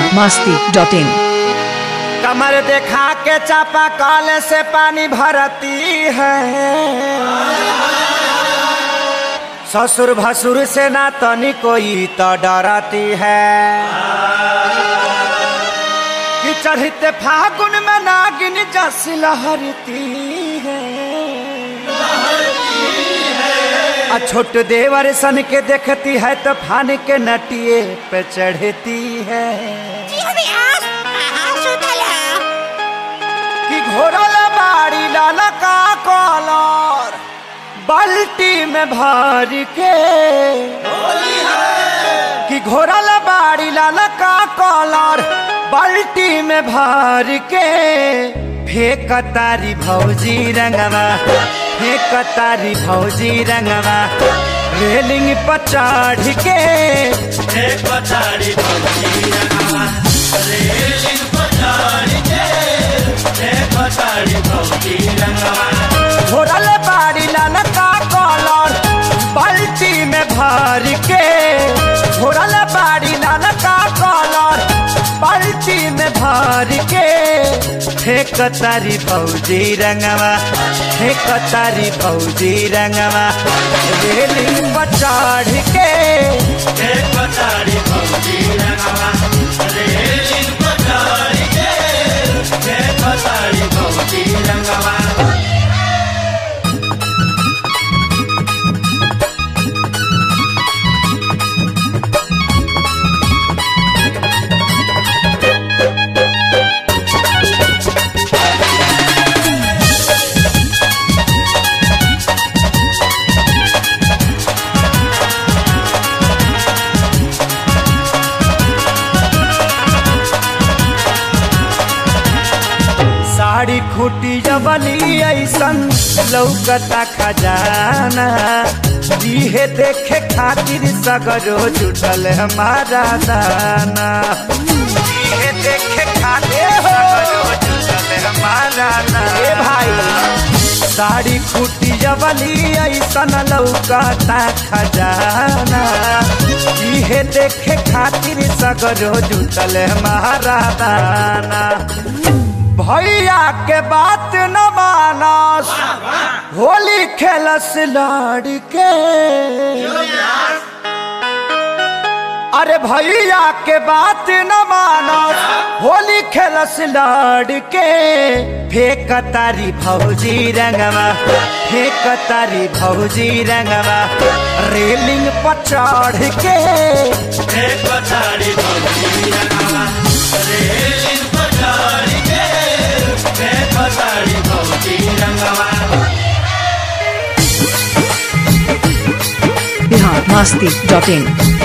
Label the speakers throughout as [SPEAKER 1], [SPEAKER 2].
[SPEAKER 1] biharmasti.in।
[SPEAKER 2] कमर देखा के चापा कल से पानी भरती है, ससुर भसुर से ना तनी कोई तो डरती है। कि चढ़ते फागुन में नागिन जस लहरती है, छोट देवर सन के देखती है तो फान के नटिए पे चढ़ती है। कि घोरल बाड़ी लाला का कॉलर बाल्टी में भर के, कि घोरल बाड़ी लाला का कॉलर बाल्टी में भर के, फेंक तारी भौजी रंगवा, फेंक तारी भौजी रंगवा, रेलिंग पर चढ़ के,
[SPEAKER 3] फेंक तारी भौजी रंगवा, रेलिंग पर चढ़ के, फेंक तारी भौजी रंगवा।
[SPEAKER 2] घोरल बाड़ी लाला का कॉलर बाल्टी में भर के, घोरल बाड़ी लाला का कॉलर बाल्टी में भर के, फेंक तारी भौजी रंगवा, फेंक तारी भौजी रंगवा, रेलिंग पर चढ़ के,
[SPEAKER 3] फेंक तारी भौजी रंगवा, रेलिंग पर चढ़ के, फेंक तारी भौजी रंगवा।
[SPEAKER 2] साड़ी खूटी जबली ऐसन लौकता खजाना, इहे देखे खातिर सगरो जुटल हमारा दाना, इहे देखे खातिर सगरो जुटल हमारा दाना। ए भाई साड़ी खूटी जबली ऐसन लौकता खजाना, इहे देखे खातिर सगरो जुटल हमारा दाना। भैया के बात न मानस, होली खेलस लड़के, अरे भैया के बात न मानस, होली खेलस लड़के, फेंक तारी भौजी रंगवा, फेंक तारी भौजी रंगवा, रेलिंग पर चढ़ के,
[SPEAKER 3] फेंक तारी भौजी रंगवा, रेलिंग पर चढ़ के, फेंक तारी भौजी रंगवा।
[SPEAKER 1] biharmasti.in।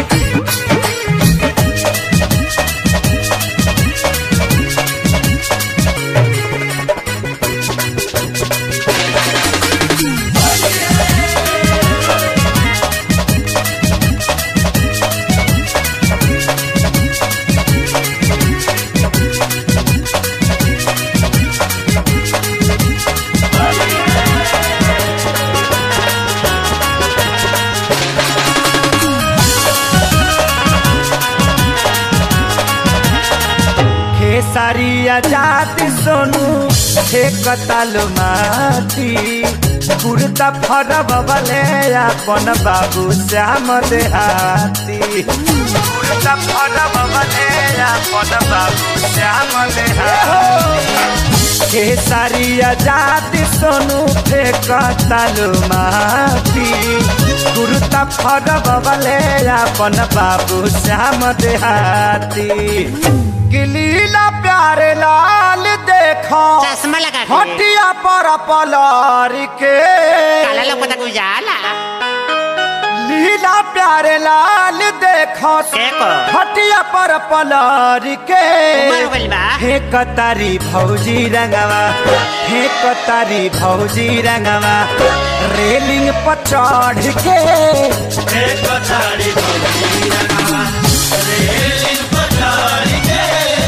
[SPEAKER 2] सारिया जाति सोनू फेंक तालो माटी, कुर्ता फरब बले अपन बाबू श्याम देहाती, कुर्ता फरब बले अपन बाबू श्याम देहाती। सारिया जाति सोनू फेंक तालो माटी, कुर्ता फरब बले अपन बाबू श्याम देहाती। लीला प्यारे लाल देखो
[SPEAKER 4] चश्मा लगा
[SPEAKER 2] हटिया पर पलार के,
[SPEAKER 4] काला लोग उजाला।
[SPEAKER 2] लीला प्यारे लाल देखो हटिया पर पलार के, फेंक तारी भौजी रंगवा, फेंक तारी भौजी रंगवा, रेलिंग पर चढ़ के,
[SPEAKER 3] फेंक तारी भौजी रंगवा, रेलिंग पर चढ़ के,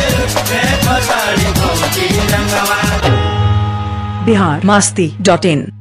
[SPEAKER 3] फेंक तारी भौजी रंगवा।
[SPEAKER 1] biharmasti.in।